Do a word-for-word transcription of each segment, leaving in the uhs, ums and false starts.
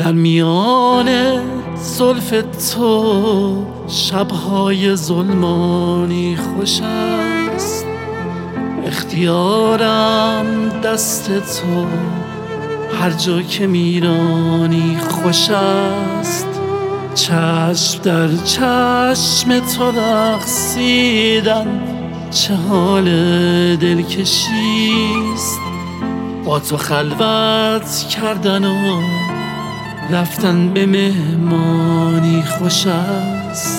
در میان زلف تو شبهای ظلمانی خوش است. اختیارم دست تو، هر جا که میرانی خوش است. چشم در چشم تو رقصیدن چه حال دلکشیست. با تو خلوت کردن و رفتن به مهمانی خوش است.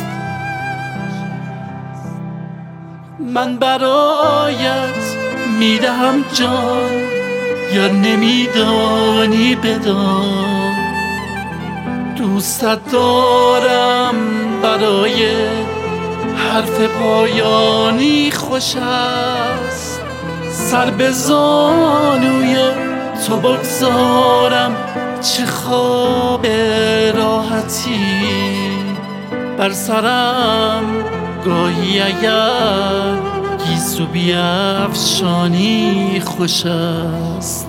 من برایت میدهم جان، یا نمیدانی بدان. دوستت دارم برای حرف پایانی خوش است. سر به زانوی تو بگذارم چه خواب راحتی بر سرم. گاهی اگر گیسو بیفشانی خوش است.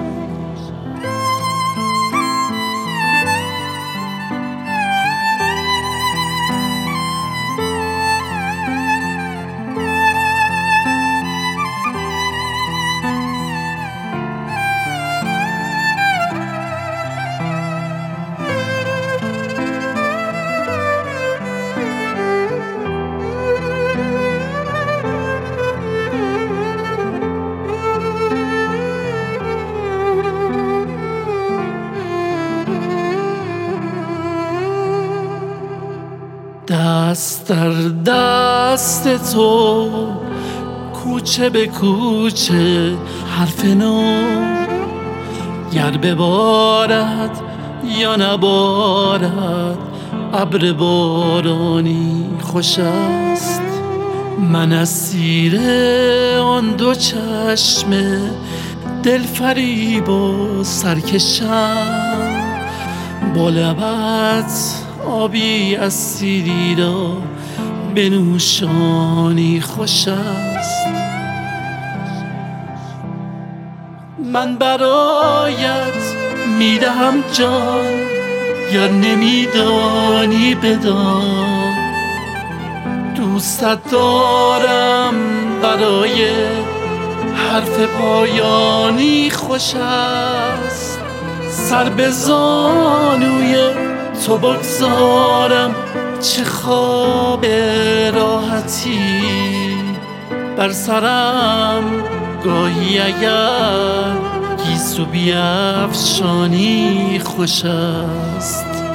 دست در دست تو کوچه به کوچه حرف نو. گر ببارد یا نبارد ابر بارانی خوش است. من اسیر آن دو چشم دلفریب و سرکشم. با لبت آبی از سیری را بنوشانی خوش است. من برایت میدهم جان، یا نمیدانی بدان. دوستت دارم برای حرف پایانی خوش است. سر به زانوی تو بگذارم چه خواب راحتی بر سرم. گاهی اگر گیسو بیفشانی خوش است.